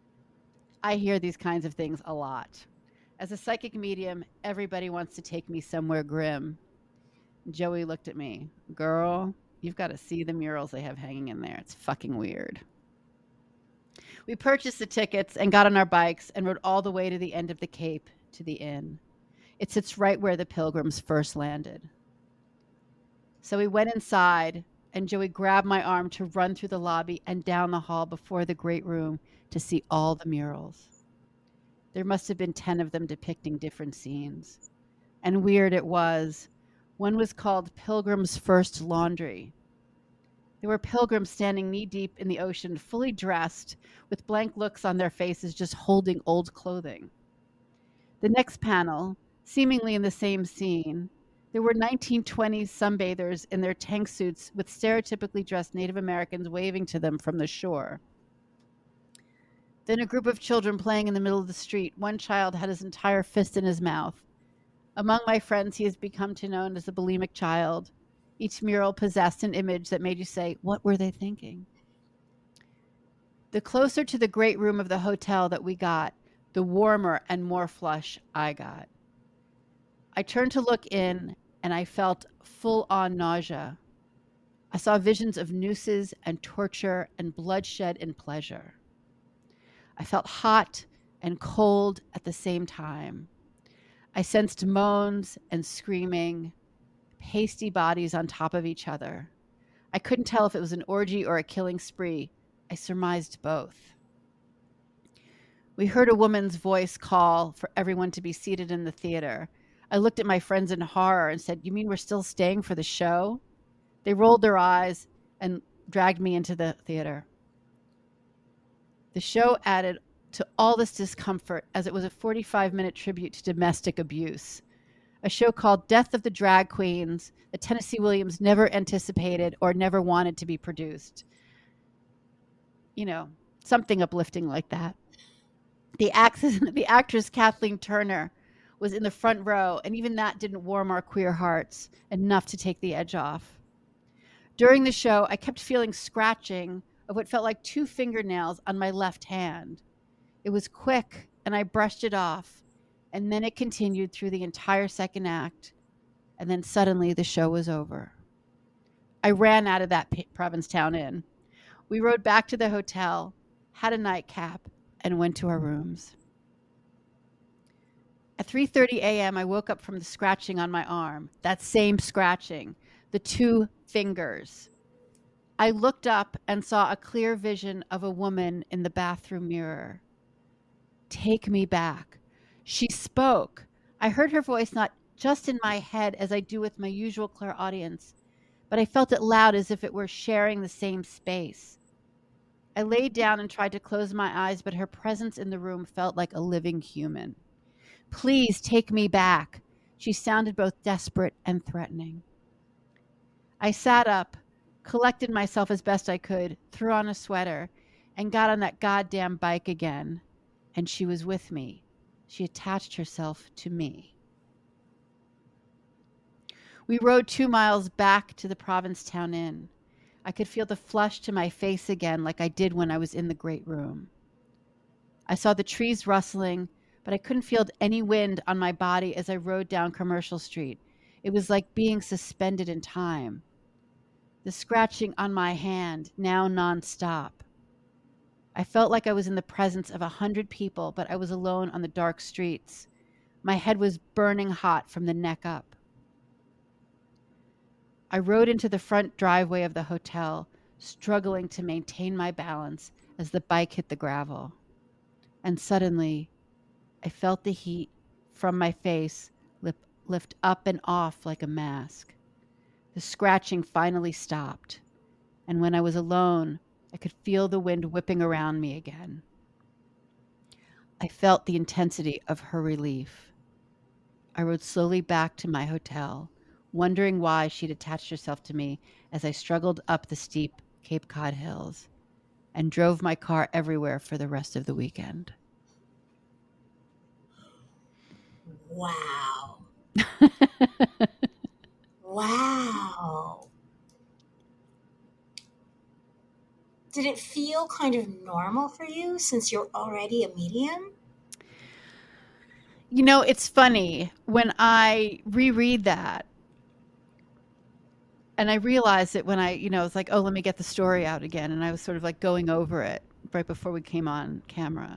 I hear these kinds of things a lot. As a psychic medium, everybody wants to take me somewhere grim. Joey looked at me. Girl, you've got to see the murals they have hanging in there. It's fucking weird. We purchased the tickets and got on our bikes and rode all the way to the end of the Cape to the inn. It sits right where the pilgrims first landed. So we went inside, and Joey grabbed my arm to run through the lobby and down the hall before the great room to see all the murals. There must have been 10 of them depicting different scenes. And weird it was. One was called Pilgrim's First Laundry. There were pilgrims standing knee-deep in the ocean, fully dressed, with blank looks on their faces, just holding old clothing. The next panel, seemingly in the same scene, there were 1920s sunbathers in their tank suits with stereotypically dressed Native Americans waving to them from the shore. Then a group of children playing in the middle of the street. One child had his entire fist in his mouth. Among my friends, he has become known as the bulimic child. Each mural possessed an image that made you say, what were they thinking? The closer to the great room of the hotel that we got, the warmer and more flush I got. I turned to look in, and I felt full-on nausea. I saw visions of nooses and torture and bloodshed and pleasure. I felt hot and cold at the same time. I sensed moans and screaming, pasty bodies on top of each other. I couldn't tell if it was an orgy or a killing spree. I surmised both. We heard a woman's voice call for everyone to be seated in the theater. I looked at my friends in horror and said, "You mean we're still staying for the show?" They rolled their eyes and dragged me into the theater. The show added to all this discomfort as it was a 45-minute tribute to domestic abuse. A show called Death of the Drag Queens that Tennessee Williams never anticipated or never wanted to be produced. You know, something uplifting like that. The actress Kathleen Turner was in the front row, and even that didn't warm our queer hearts enough to take the edge off. During the show, I kept feeling scratching of what felt like 2 fingernails on my left hand. It was quick, and I brushed it off, and then it continued through the entire second act, and then suddenly the show was over. I ran out of that Provincetown Inn. We rode back to the hotel, had a nightcap, and went to our rooms. At 3:30 a.m., I woke up from the scratching on my arm, that same scratching, the 2 fingers. I looked up and saw a clear vision of a woman in the bathroom mirror. "Take me back." She spoke. I heard her voice not just in my head as I do with my usual clairaudience, but I felt it loud as if it were sharing the same space. I laid down and tried to close my eyes, but her presence in the room felt like a living human. "Please take me back." She sounded both desperate and threatening. I sat up, collected myself as best I could, threw on a sweater, and got on that goddamn bike again. And she was with me. She attached herself to me. We rode 2 miles back to the Provincetown Inn. I could feel the flush to my face again like I did when I was in the great room. I saw the trees rustling, but I couldn't feel any wind on my body as I rode down Commercial Street. It was like being suspended in time. The scratching on my hand, now nonstop. I felt like I was in the presence of 100 people, but I was alone on the dark streets. My head was burning hot from the neck up. I rode into the front driveway of the hotel, struggling to maintain my balance as the bike hit the gravel. And suddenly, I felt the heat from my face lift up and off like a mask. The scratching finally stopped, and when I was alone, I could feel the wind whipping around me again. I felt the intensity of her relief. I rode slowly back to my hotel, wondering why she'd attached herself to me as I struggled up the steep Cape Cod hills, and drove my car everywhere for the rest of the weekend. Wow. Wow. Did it feel kind of normal for you since you're already a medium? You know, it's funny when I reread that and I realized it when it's like, oh, let me get the story out again. And I was sort of like going over it right before we came on camera.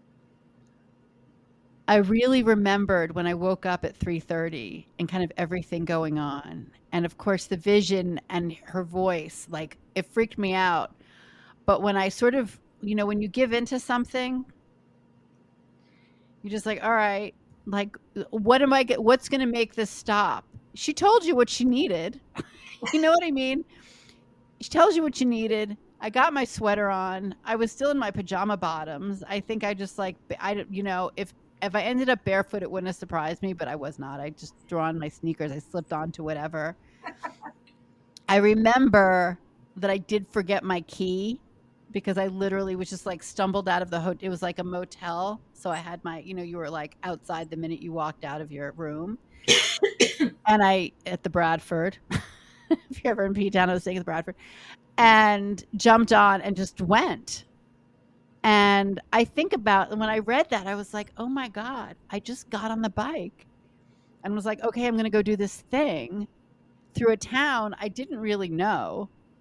I really remembered when I woke up at 3:30 and kind of everything going on. And of course, the vision and her voice, like it freaked me out. But when I sort of, when you give into something, you're just like, all right, like, what's going to make this stop? She told you what she needed. You know what I mean? She tells you what you needed. I got my sweater on. I was still in my pajama bottoms. I think I just if I ended up barefoot, it wouldn't have surprised me, but I was not. I just threw on my sneakers. I slipped onto whatever. I remember that I did forget my key because I literally was just like stumbled out of the hotel. It was like a motel. So I had my, you were like outside the minute you walked out of your room. And at the Bradford, if you're ever in P-Town, I was staying at the Bradford, and jumped on and just went. And I think about when I read that, I was like, oh my God, I just got on the bike and was like, okay, I'm going to go do this thing through a town I didn't really know.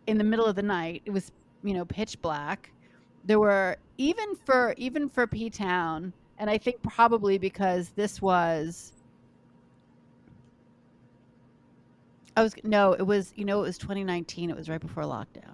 in the middle of the night. It was, pitch black. There were even for P-Town, and I think probably because this was it was 2019. It was right before lockdown.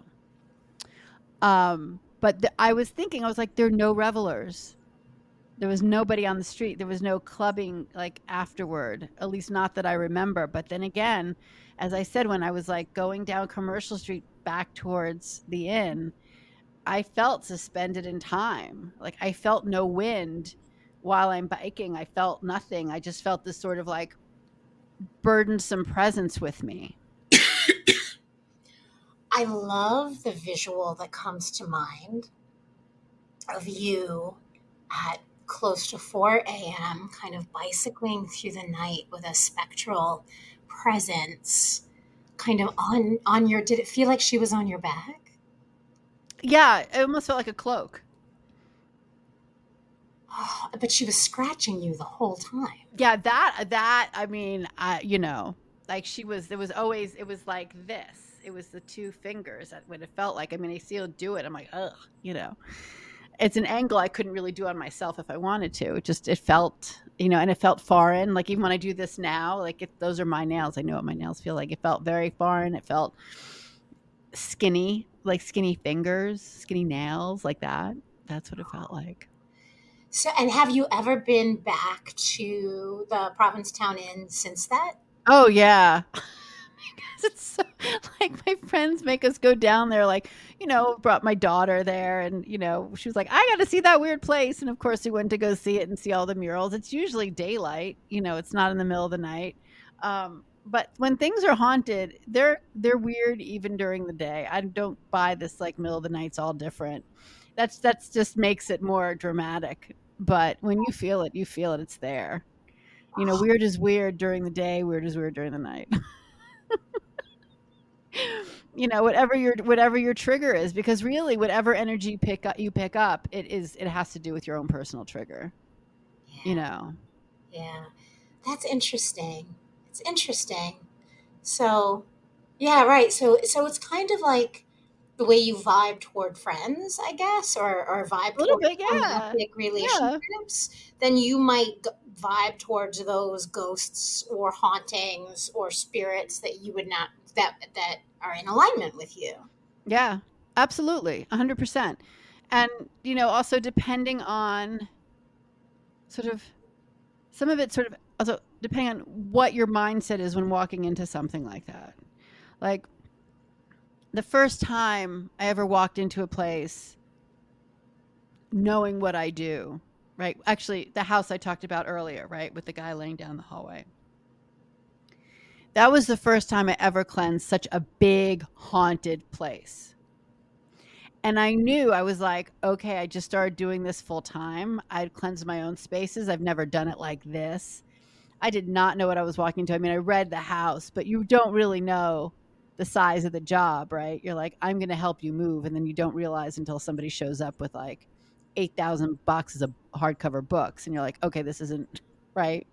But I was thinking, I was like, there are no revelers. There was nobody on the street. There was no clubbing like afterward, at least not that I remember. But then again, as I said, when I was like going down Commercial Street back towards the inn, I felt suspended in time. Like I felt no wind while I'm biking. I felt nothing. I just felt this sort of like burdensome presence with me. I love the visual that comes to mind of you at close to 4 a.m., kind of bicycling through the night with a spectral presence kind of on your, did it feel like she was on your back? Yeah, it almost felt like a cloak. Oh, but she was scratching you the whole time. Yeah, that I mean, like she was, it was like this. It was the two fingers. That's what it felt like. I mean, I still do it. I'm like, ugh, it's an angle I couldn't really do on myself if I wanted to. It felt, and it felt foreign. Like even when I do this now, like those are my nails. I know what my nails feel like. It felt very foreign. It felt skinny, like skinny fingers, skinny nails, like that. That's what it felt like. So, and have you ever been back to the Provincetown Inn since that? Oh yeah. It's so, like my friends make us go down there, like, brought my daughter there and, she was like, I got to see that weird place. And of course we went to go see it and see all the murals. It's usually daylight, it's not in the middle of the night. But when things are haunted, they're weird even during the day. I don't buy this like middle of the night's all different. That's just makes it more dramatic. But when you feel it, it's there. Weird is weird during the day, weird is weird during the night. Whatever your trigger is, because really whatever energy you pick up, it has to do with your own personal trigger. Yeah. That's interesting. It's interesting. So yeah, right. So it's kind of like the way you vibe toward friends, I guess, or vibe toward romantic relationships. Yeah. Then you might vibe towards those ghosts or hauntings or spirits that you would not that are in alignment with you. Yeah, absolutely. 100%. And, also depending on sort of some of it sort of also depending on what your mindset is when walking into something like that. Like the first time I ever walked into a place knowing what I do, right? Actually, the house I talked about earlier, right? With the guy laying down the hallway. That was the first time I ever cleansed such a big haunted place. And I knew, I was like, okay, I just started doing this full time. I'd cleansed my own spaces. I've never done it like this. I did not know what I was walking into. I mean, I read the house, but you don't really know the size of the job, right? You're like, I'm going to help you move. And then you don't realize until somebody shows up with like 8,000 boxes of hardcover books. And you're like, okay, this isn't right.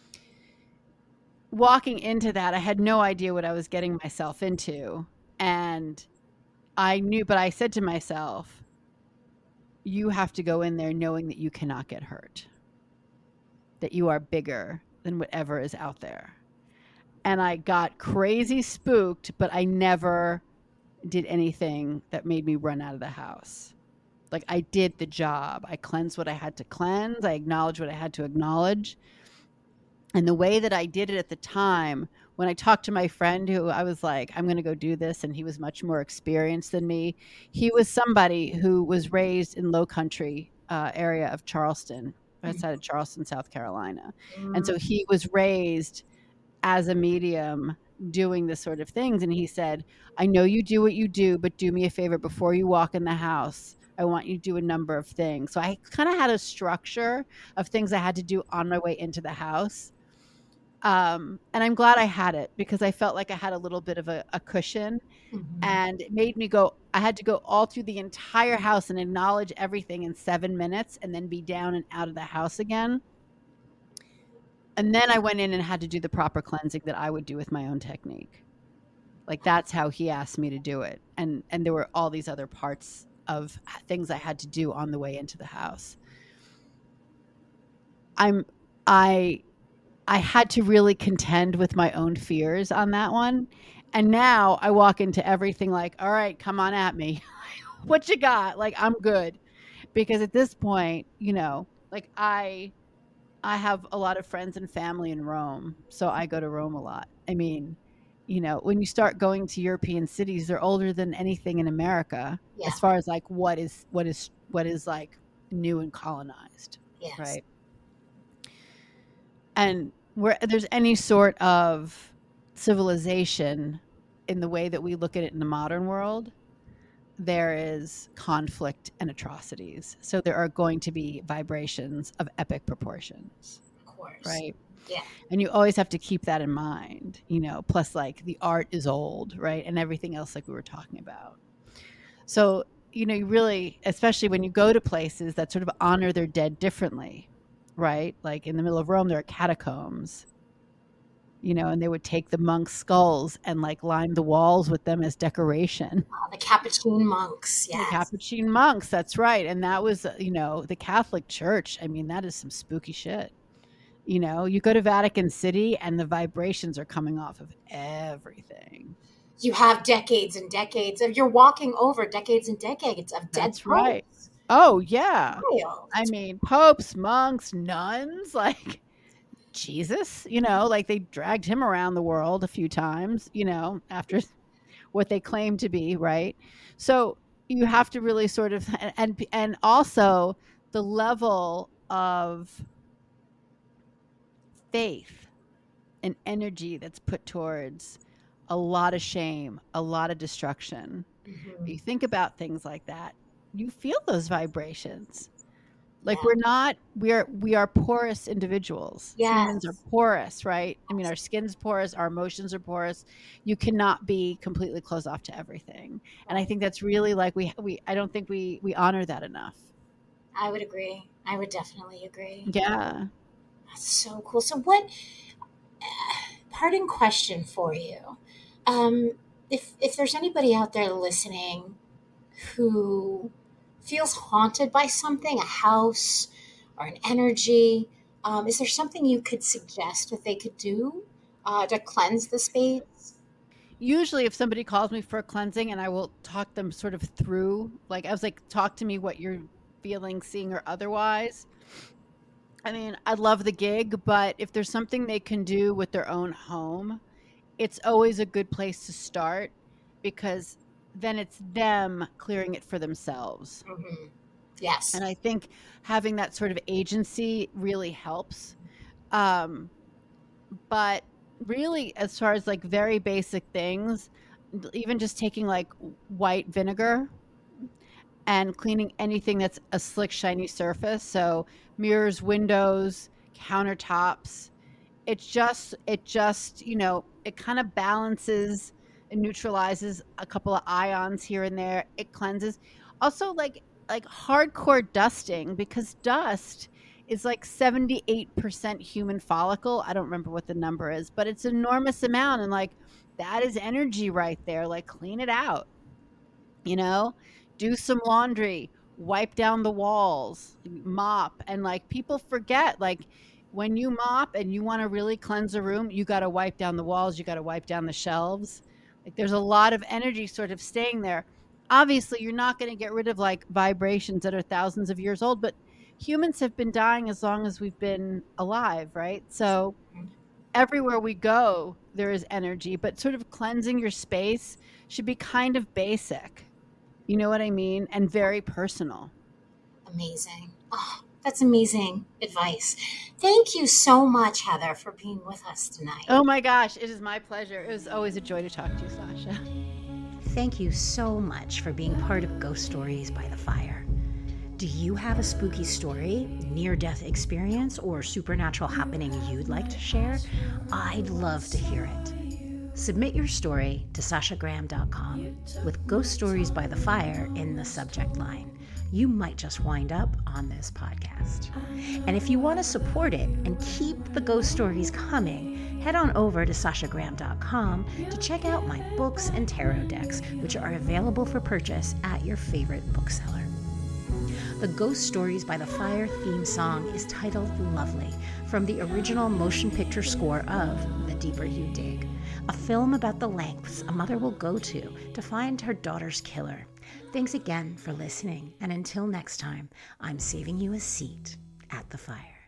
Walking into that, I had no idea what I was getting myself into. And I knew, but I said to myself, you have to go in there knowing that you cannot get hurt, that you are bigger than whatever is out there. And I got crazy spooked, but I never did anything that made me run out of the house. Like I did the job. I cleansed what I had to cleanse. I acknowledged what I had to acknowledge. And the way that I did it at the time, when I talked to my friend who I was like, I'm going to go do this, and he was much more experienced than me. He was somebody who was raised in low country area of Charleston, outside of Charleston, South Carolina. And so he was raised as a medium doing this sort of things. And he said, I know you do what you do, but do me a favor before you walk in the house. I want you to do a number of things. So I kind of had a structure of things I had to do on my way into the house. And I'm glad I had it because I felt like I had a little bit of a cushion, and it made me go, I had to go all through the entire house and acknowledge everything in 7 minutes and then be down and out of the house again. And then I went in and had to do the proper cleansing that I would do with my own technique. Like that's how he asked me to do it. And there were all these other parts of things I had to do on the way into the house. I had to really contend with my own fears on that one. And now I walk into everything like, all right, come on at me. What you got? Like, I'm good. Because at this point, like I have a lot of friends and family in Rome, so I go to Rome a lot. I mean, when you start going to European cities, they're older than anything in America, as far as like what is like new and colonized, right? And where there's any sort of civilization in the way that we look at it in the modern world, there is conflict and atrocities. So there are going to be vibrations of epic proportions. Of course. Right? Yeah. And you always have to keep that in mind, plus like the art is old, right? And everything else like we were talking about. So, you really, especially when you go to places that sort of honor their dead differently, right? Like in the middle of Rome, there are catacombs. And they would take the monks' skulls and like line the walls with them as decoration. The Capuchin monks, yes. The Capuchin monks, that's right. And that was, the Catholic Church. I mean, that is some spooky shit. You go to Vatican City and the vibrations are coming off of everything. You have decades and decades of, you're walking over decades and decades of dead That's right. Oh, yeah. Wild. I mean, popes, monks, nuns, like... Jesus, like they dragged him around the world a few times, after what they claim to be, right? So you have to really sort of, and also the level of faith and energy that's put towards a lot of shame, a lot of destruction. Mm-hmm. You think about things like that, you feel those vibrations. Like we are porous individuals. Yes. Humans are porous, right? I mean, our skin's porous, our emotions are porous. You cannot be completely closed off to everything. And I think that's really like I don't think we honor that enough. I would agree. I would definitely agree. Yeah. That's so cool. So what, parting question for you. If there's anybody out there listening who feels haunted by something, a house or an energy, is there something you could suggest that they could do to cleanse the space? Usually if somebody calls me for a cleansing, and I will talk them sort of through, like I was like, talk to me what you're feeling, seeing, or otherwise. I mean, I love the gig, but if there's something they can do with their own home, it's always a good place to start, because then it's them clearing it for themselves. Mm-hmm. Yes. And I think having that sort of agency really helps. But really, as far as like very basic things, even just taking like white vinegar and cleaning anything that's a slick, shiny surface. So mirrors, windows, countertops. It just, it kind of balances. It neutralizes a couple of ions here and there. It cleanses. Also, like hardcore dusting, because dust is like 78% human follicle. I don't remember what the number is, but it's an enormous amount. And like, that is energy right there. Like, clean it out, do some laundry, wipe down the walls, mop. And like, people forget, like, when you mop and you want to really cleanse a room, you got to wipe down the walls. You got to wipe down the shelves. Like, there's a lot of energy sort of staying there. Obviously, you're not going to get rid of like vibrations that are thousands of years old, but humans have been dying as long as we've been alive, right? So everywhere we go, there is energy, but sort of cleansing your space should be kind of basic. You know what I mean? And very personal. Amazing. Oh, that's amazing advice. Thank you so much, Heather, for being with us tonight. Oh my gosh, it is my pleasure. It was always a joy to talk to you, Sasha. Thank you so much for being part of Ghost Stories by the Fire. Do you have a spooky story, near-death experience, or supernatural happening you'd like to share? I'd love to hear it. Submit your story to sashagraham.com with Ghost Stories by the Fire in the subject line. You might just wind up on this podcast. And if you want to support it and keep the ghost stories coming, head on over to sashagraham.com to check out my books and tarot decks, which are available for purchase at your favorite bookseller. The Ghost Stories by the Fire theme song is titled Lovely, from the original motion picture score of The Deeper You Dig, a film about the lengths a mother will go to find her daughter's killer. Thanks again for listening, and until next time, I'm saving you a seat at the fire.